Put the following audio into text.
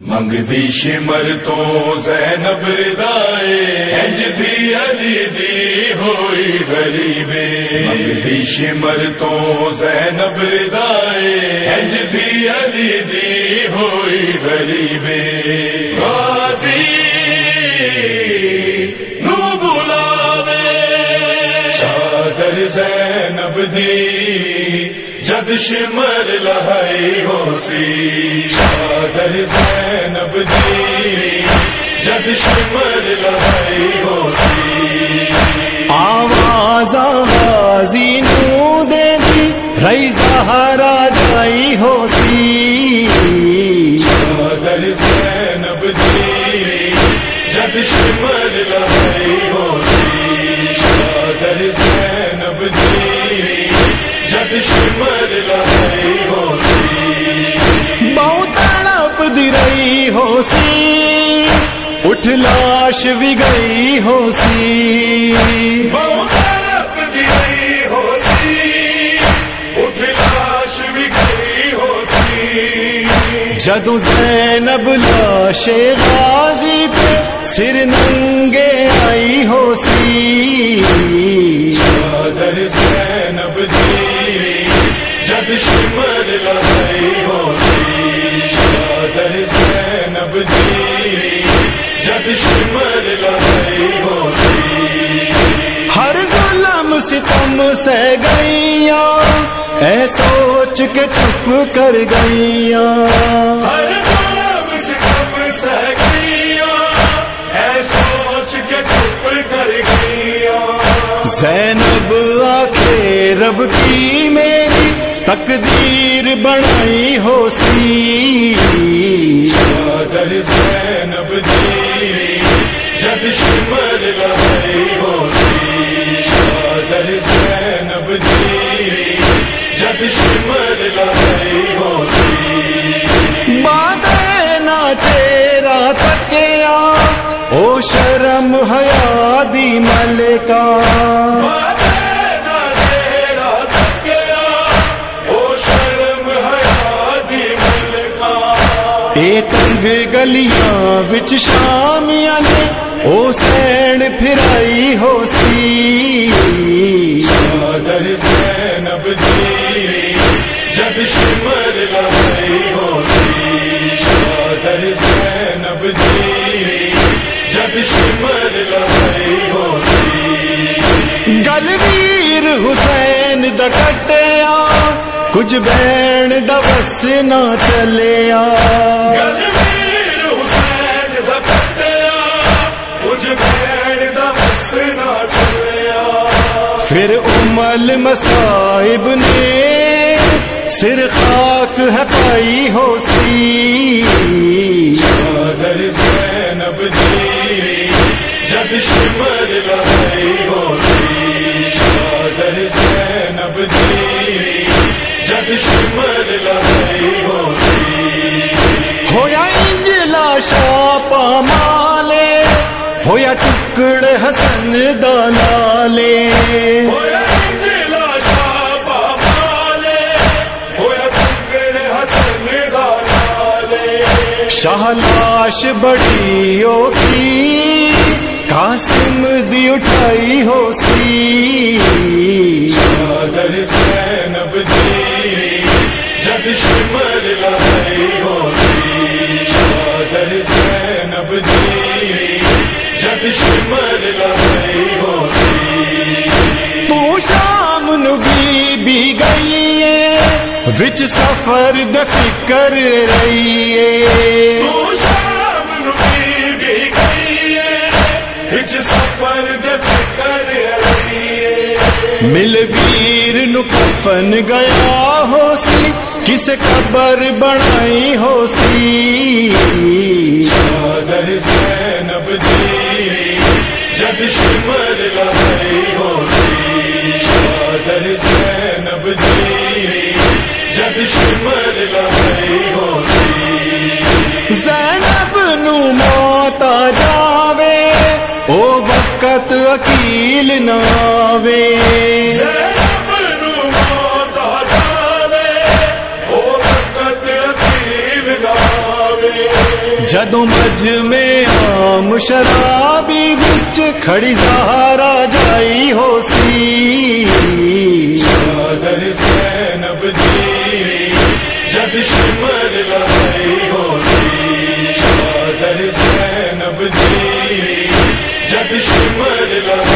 منگدی شمر تو زینب ردائے انج تھی علی دی ہوئی غریبے منگدی شمر تو زینب ردائے انج تھی علی دی ہوئی غریبے غازی نو بلاوے شادر زینب دی جد شمر لہائی ہو سی شادر زینب دی جد شمر لہائی ہو سی آواز غازی نو دے دی رئی زہرا جائی ہو سی شادر زینب دی جد شمر لہائی ہو سی شادر زینب دی جد شمر لہائی ہو سی بہت تڑپ دی رہی ہو سی اٹھ لاش بھی گئی ہو سی بہت تڑپ دی رہی ہو سی اٹھ لاش بھی گئی ہو سی جدو زینب لاش غازی تے سر ننگے آئی ہو سی شادر زینب دی جد شمر لہائی ہو سی شادر زینب دی جد شمر لہائی ہو سی ہر ظلم ستم سہ گئیاں اے سوچ کے چپ کر گئیاں ہر ظلم ستم سہ گئیاں اے سوچ کے چپ کر گئیاں زینب آکھے رب کی میری تقدیر بنائی ہو سی شادر زینب دی جد شمر لہائی ہو سی شادر زینب دی جد شمر لہائی ہو سی باتیں نہ چہرہ تکیا او شرم حیا دی ملکہ اے تنگ گلیاں وچ شامیاں نے او سین پھرائی ہو سی شادر زینب دی جد شمر لہائی ہو سی شادر زینب دی جد شمر لہائی ہو سی گلویر حسین دا کٹیا کچھ بین دا بس نہ چلیا گلویر حسین دا کٹیا کچھ بین دا بس نہ چلیا پھر المصائب نے سر خاک ہے پائی ہو سی شادر زینب دی جد شمر لہائی ہو سی شادر زینب دی جد شمر لہائی ہو سی ہویا انج لاشا پامالے ہویا ٹکڑ حسن دالالے ہویا انج لاشا پامالے ہویا ٹکڑ حسن دالالے شاہ لاش بڑی اوکھی قاسم دی اٹھائی ہو سی شادر زینب دی جد شمر لہائی ہو سی شادر زینب دی جد شمر لہائی ہو سی تو شام نو بی گئی ہے وچ سفر دا فکر رہی ہے تو شام نو بی گئی ہے وچ سفر دے فکر رہی ہے مل ویر نو کفن گیا ہو سی کس قبر بنائی ہو سی شادر زینب دی جد شمر لہائی ہو سی شادر زینب دی جد شمر لہائی ہو سی زینب نو موت آ جاوے او وقت اکیل نہ آوے زینب نو موت آ جاوے او وقت اکیل نہ آوے جدوں مجھ میں عام شرابی بچ کھڑی زہرا جائی ہو سی چادر زینب دی جد شمر لائی ہو سی چادر زینب دی جد شمر لائی